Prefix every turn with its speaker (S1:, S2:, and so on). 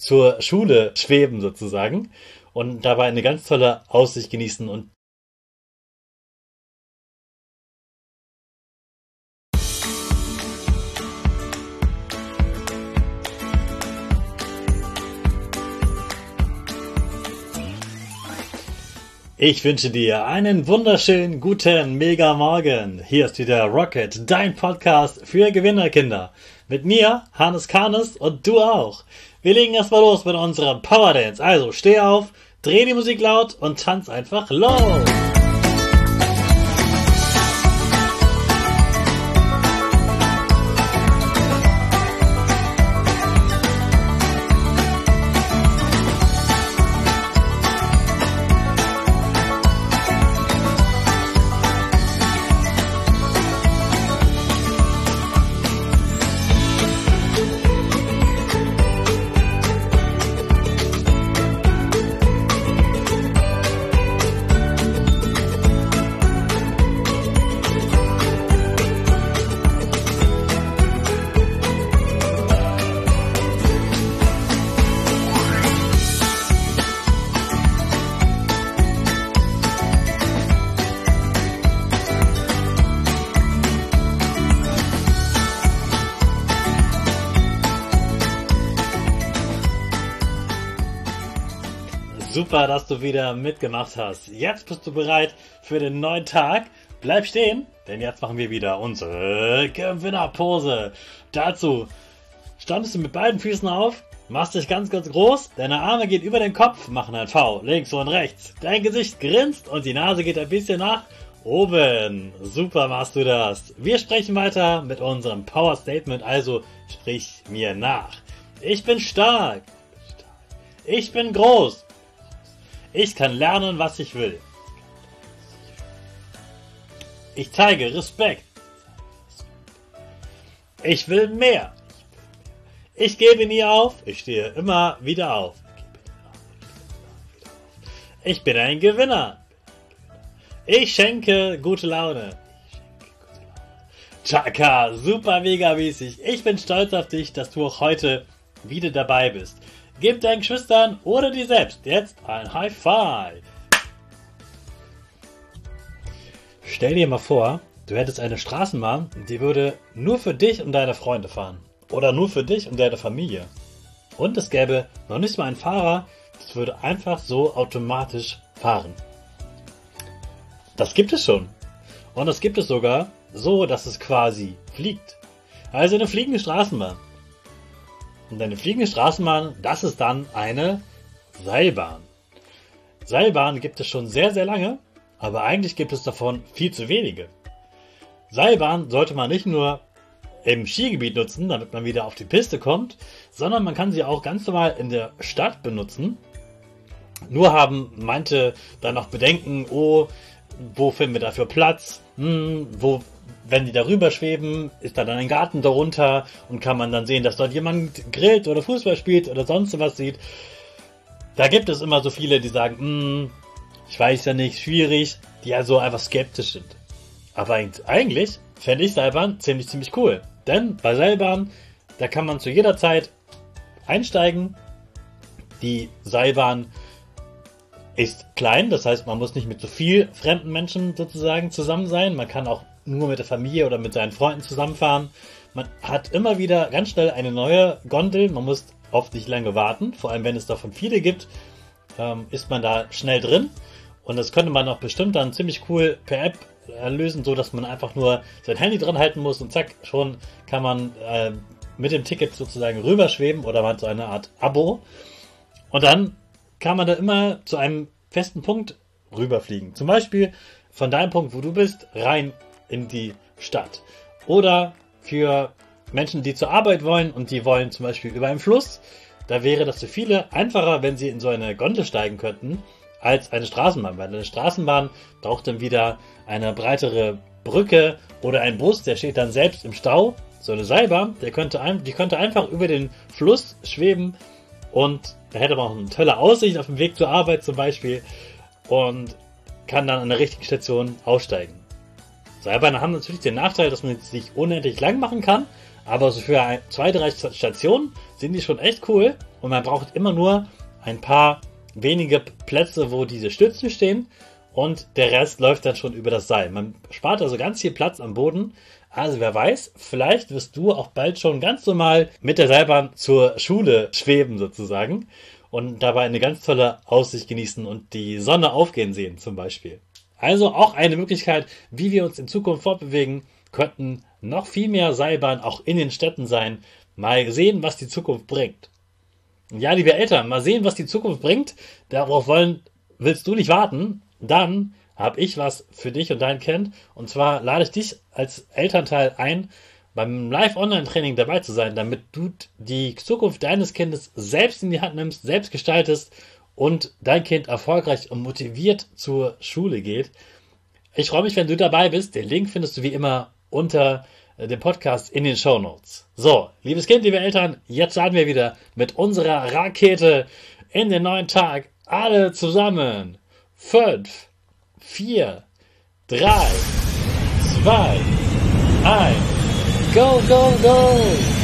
S1: zur Schule schweben sozusagen und dabei eine ganz tolle Aussicht genießen. Und ich wünsche dir einen wunderschönen guten Mega-Morgen. Hier ist wieder Rocket, dein Podcast für Gewinnerkinder. Mit mir, Hannes Karnes, und du auch. Wir legen erstmal los mit unserem Power Dance. Also steh auf, dreh die Musik laut und tanz einfach los. Super, dass du wieder mitgemacht hast. Jetzt bist du bereit für den neuen Tag. Bleib stehen, denn jetzt machen wir wieder unsere Gewinnerpose. Dazu stammst du mit beiden Füßen auf, machst dich ganz, ganz groß, deine Arme gehen über den Kopf, machen ein V, links und rechts. Dein Gesicht grinst und die Nase geht ein bisschen nach oben. Super machst du das. Wir sprechen weiter mit unserem Power Statement, also sprich mir nach. Ich bin stark. Ich bin groß. Ich kann lernen, was ich will. Ich zeige Respekt. Ich will mehr. Ich gebe nie auf. Ich stehe immer wieder auf. Ich bin ein Gewinner. Ich schenke gute Laune. Chaka, super mega mäßig. Ich bin stolz auf dich, dass du auch heute wieder dabei bist. Gib deinen Geschwistern oder dir selbst jetzt ein High Five. Stell dir mal vor, du hättest eine Straßenbahn, die würde nur für dich und deine Freunde fahren. Oder nur für dich und deine Familie. Und es gäbe noch nicht mal einen Fahrer, das würde einfach so automatisch fahren. Das gibt es schon. Und das gibt es sogar so, dass es quasi fliegt. Also eine fliegende Straßenbahn. Und eine fliegende Straßenbahn, das ist dann eine Seilbahn. Seilbahn gibt es schon sehr, sehr lange, aber eigentlich gibt es davon viel zu wenige. Seilbahn sollte man nicht nur im Skigebiet nutzen, damit man wieder auf die Piste kommt, sondern man kann sie auch ganz normal in der Stadt benutzen. Nur haben manche dann noch Bedenken, oh, wo finden wir dafür Platz? Wenn die darüber schweben, ist da dann ein Garten darunter und kann man dann sehen, dass dort jemand grillt oder Fußball spielt oder sonst was sieht. Da gibt es immer so viele, die sagen, ich weiß ja nicht, schwierig, die ja so einfach skeptisch sind. Aber eigentlich fände ich Seilbahn ziemlich cool. Denn bei Seilbahn, da kann man zu jeder Zeit einsteigen. Die Seilbahn ist klein, das heißt, man muss nicht mit so viel fremden Menschen sozusagen zusammen sein. Man kann auch nur mit der Familie oder mit seinen Freunden zusammenfahren. Man hat immer wieder ganz schnell eine neue Gondel. Man muss oft nicht lange warten. Vor allem, wenn es davon viele gibt, ist man da schnell drin. Und das könnte man auch bestimmt dann ziemlich cool per App lösen, so dass man einfach nur sein Handy dran halten muss und zack, schon kann man mit dem Ticket sozusagen rüberschweben oder man hat so eine Art Abo. Und dann kann man da immer zu einem festen Punkt rüberfliegen. Zum Beispiel von deinem Punkt, wo du bist, rein in die Stadt. Oder für Menschen, die zur Arbeit wollen und die wollen zum Beispiel über einen Fluss, da wäre das für viele einfacher, wenn sie in so eine Gondel steigen könnten, als eine Straßenbahn. Weil eine Straßenbahn braucht dann wieder eine breitere Brücke oder ein Bus, der steht dann selbst im Stau. So eine Seilbahn, die könnte einfach über den Fluss schweben und da hätte man auch eine tolle Aussicht auf dem Weg zur Arbeit zum Beispiel und kann dann an der richtigen Station aussteigen. Seilbahnen haben natürlich den Nachteil, dass man sich unendlich lang machen kann, Aber so für 2-3 Stationen sind die schon echt cool und man braucht immer nur ein paar wenige Plätze, wo diese Stützen stehen und der Rest läuft dann schon über das Seil. Man spart also ganz viel Platz am Boden. Also wer weiß, vielleicht wirst du auch bald schon ganz normal mit der Seilbahn zur Schule schweben sozusagen und dabei eine ganz tolle Aussicht genießen und die Sonne aufgehen sehen zum Beispiel. Also auch eine Möglichkeit, wie wir uns in Zukunft fortbewegen, könnten noch viel mehr Seilbahnen auch in den Städten sein. Mal sehen, was die Zukunft bringt. Ja, liebe Eltern, mal sehen, was die Zukunft bringt. Darauf willst du nicht warten? Dann habe ich was für dich und dein Kind. Und zwar lade ich dich als Elternteil ein, beim Live-Online-Training dabei zu sein, damit du die Zukunft deines Kindes selbst in die Hand nimmst, selbst gestaltest und dein Kind erfolgreich und motiviert zur Schule geht. Ich freue mich, wenn du dabei bist. Den Link findest du wie immer unter dem Podcast in den Shownotes. So, liebes Kind, liebe Eltern, jetzt starten wir wieder mit unserer Rakete in den neuen Tag. Alle zusammen. 5, 4, 3, 2, 1. Go, go, go!